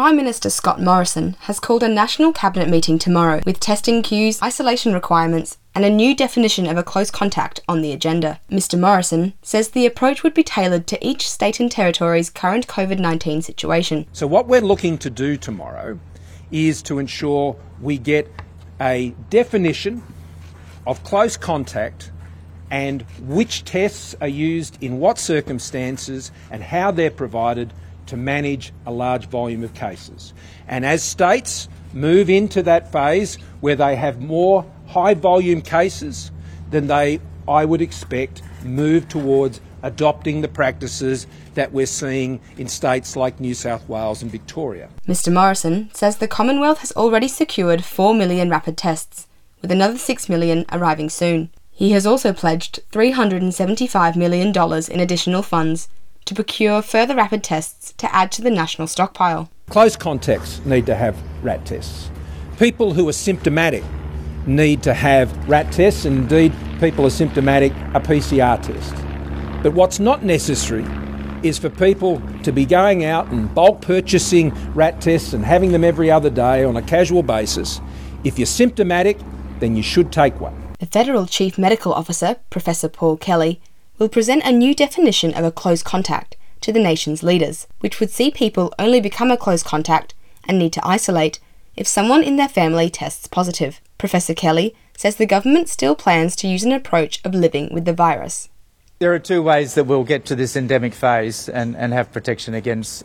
Prime Minister Scott Morrison has called a national cabinet meeting tomorrow with testing queues, isolation requirements and a new definition of a close contact on the agenda. Mr Morrison says the approach would be tailored to each state and territory's current COVID-19 situation. So what we're looking to do tomorrow is to ensure we get a definition of close contact and which tests are used in what circumstances and how they're provided to manage a large volume of cases. And as states move into that phase where they have more high volume cases, then they, I would expect, move towards adopting the practices that we're seeing in states like New South Wales and Victoria. Mr Morrison says the Commonwealth has already secured 4 million rapid tests, with another 6 million arriving soon. He has also pledged $375 million in additional funds to procure further rapid tests to add to the national stockpile. Close contacts need to have RAT tests. People who are symptomatic need to have RAT tests, and indeed people asymptomatic a PCR test. But what's not necessary is for people to be going out and bulk purchasing RAT tests and having them every other day on a casual basis. If you're symptomatic, then you should take one. The Federal Chief Medical Officer, Professor Paul Kelly, will present a new definition of a close contact to the nation's leaders, which would see people only become a close contact and need to isolate if someone in their family tests positive. Professor Kelly says the government still plans to use an approach of living with the virus. There are two ways that we'll get to this endemic phase and have protection against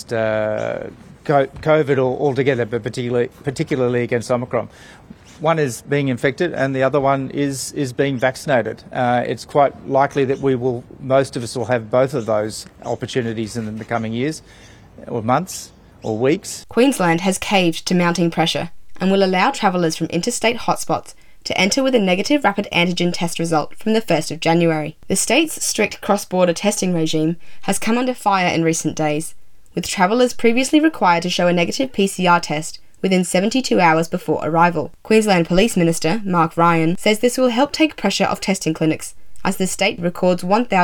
COVID altogether, but particularly against Omicron. One is being infected and the other one is being vaccinated. It's quite likely that most of us will have both of those opportunities in the coming years or months or weeks. Queensland has caved to mounting pressure and will allow travellers from interstate hotspots to enter with a negative rapid antigen test result from the 1st of January. The state's strict cross-border testing regime has come under fire in recent days, with travellers previously required to show a negative PCR test within 72 hours before arrival. Queensland Police Minister Mark Ryan says this will help take pressure off testing clinics as the state records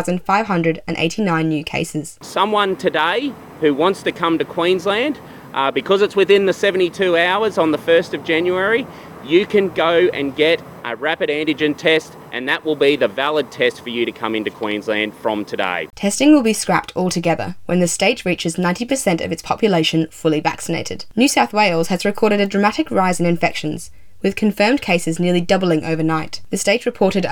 1,589 new cases. Someone today who wants to come to Queensland, because it's within the 72 hours on the 1st of January, you can go and get a rapid antigen test, and that will be the valid test for you to come into Queensland from today. Testing will be scrapped altogether when the state reaches 90% of its population fully vaccinated. New South Wales has recorded a dramatic rise in infections, with confirmed cases nearly doubling overnight. The state reported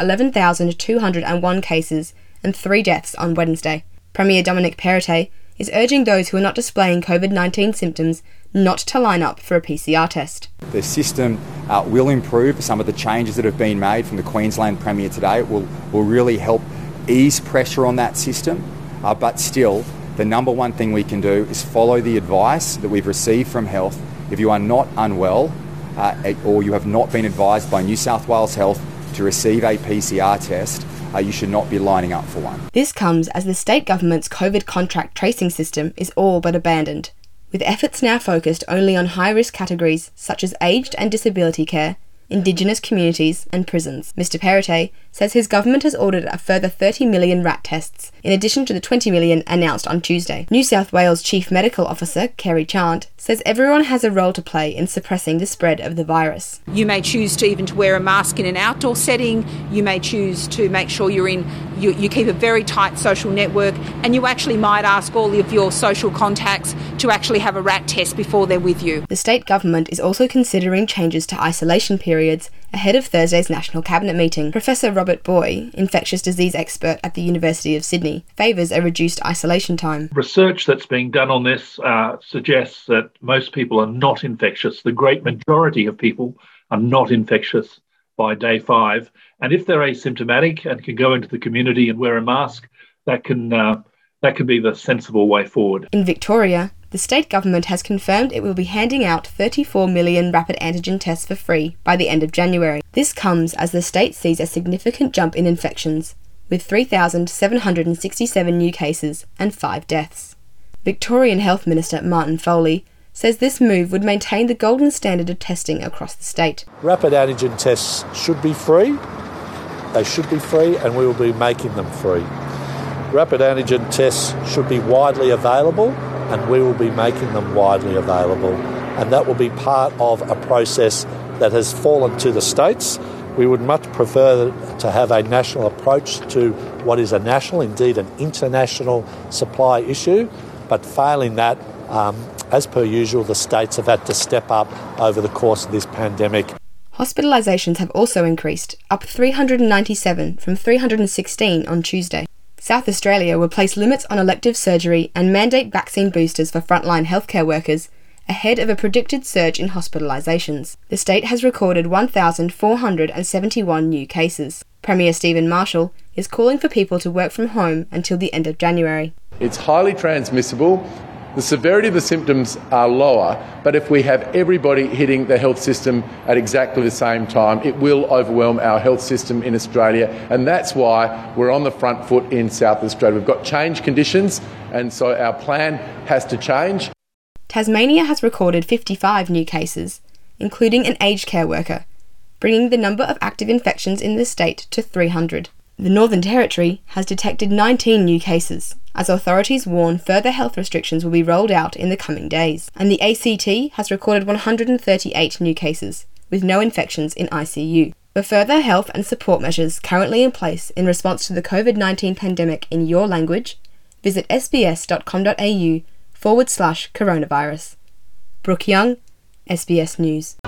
11,201 cases and 3 deaths on Wednesday. Premier Dominic Perrottet is urging those who are not displaying COVID-19 symptoms not to line up for a PCR test. The system will improve. Some of the changes that have been made from the Queensland Premier today will really help ease pressure on that system. But still, the number one thing we can do is follow the advice that we've received from health. If you are not unwell or you have not been advised by New South Wales Health to receive a PCR test, you should not be lining up for one. This comes as the state government's COVID contract tracing system is all but abandoned, with efforts now focused only on high-risk categories such as aged and disability care, Indigenous communities and prisons. Mr Perrottet says his government has ordered a further 30 million RAT tests, in addition to the 20 million announced on Tuesday. New South Wales Chief Medical Officer Kerry Chant says everyone has a role to play in suppressing the spread of the virus. You may choose to wear a mask in an outdoor setting, you may choose to make sure you keep a very tight social network, and you actually might ask all of your social contacts to actually have a RAT test before they're with you. The state government is also considering changes to isolation periods ahead of Thursday's National Cabinet meeting. Professor Robert Boy, infectious disease expert at the University of Sydney, favours a reduced isolation time. Research that's being done on this suggests that most people are not infectious. The great majority of people are not infectious by day 5. And if they're asymptomatic and can go into the community and wear a mask, that can be the sensible way forward. In Victoria, the state government has confirmed it will be handing out 34 million rapid antigen tests for free by the end of January. This comes as the state sees a significant jump in infections, with 3,767 new cases and 5 deaths. Victorian Health Minister Martin Foley says this move would maintain the golden standard of testing across the state. Rapid antigen tests should be free. They should be free, and we will be making them free. Rapid antigen tests should be widely available and we will be making them widely available. And that will be part of a process that has fallen to the states. We would much prefer to have a national approach to what is a national, indeed an international supply issue, but failing that, as per usual, the states have had to step up over the course of this pandemic. Hospitalisations have also increased, up 397 from 316 on Tuesday. South Australia will place limits on elective surgery and mandate vaccine boosters for frontline healthcare workers ahead of a predicted surge in hospitalisations. The state has recorded 1,471 new cases. Premier Stephen Marshall is calling for people to work from home until the end of January. It's highly transmissible. The severity of the symptoms are lower, but if we have everybody hitting the health system at exactly the same time, it will overwhelm our health system in Australia, and that's why we're on the front foot in South Australia. We've got change conditions, and so our plan has to change. Tasmania has recorded 55 new cases, including an aged care worker, bringing the number of active infections in the state to 300. The Northern Territory has detected 19 new cases, as authorities warn further health restrictions will be rolled out in the coming days. And the ACT has recorded 138 new cases, with no infections in ICU. For further health and support measures currently in place in response to the COVID-19 pandemic in your language, visit sbs.com.au/coronavirus. Brooke Young, SBS News.